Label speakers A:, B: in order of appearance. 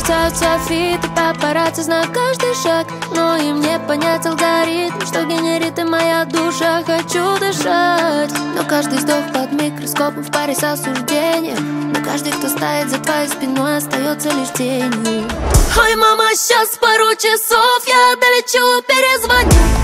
A: мерцают софиты, папарацци знают каждый шаг, но им не понять алгоритм, что генерит и моя душа. Хочу дышать, но каждый вздох под микроскопом в паре с осуждением. Но каждый, кто стоит за твоей спиной, остается лишь тенью. Ой, мама, сейчас пару часов я долечу, перезвоню.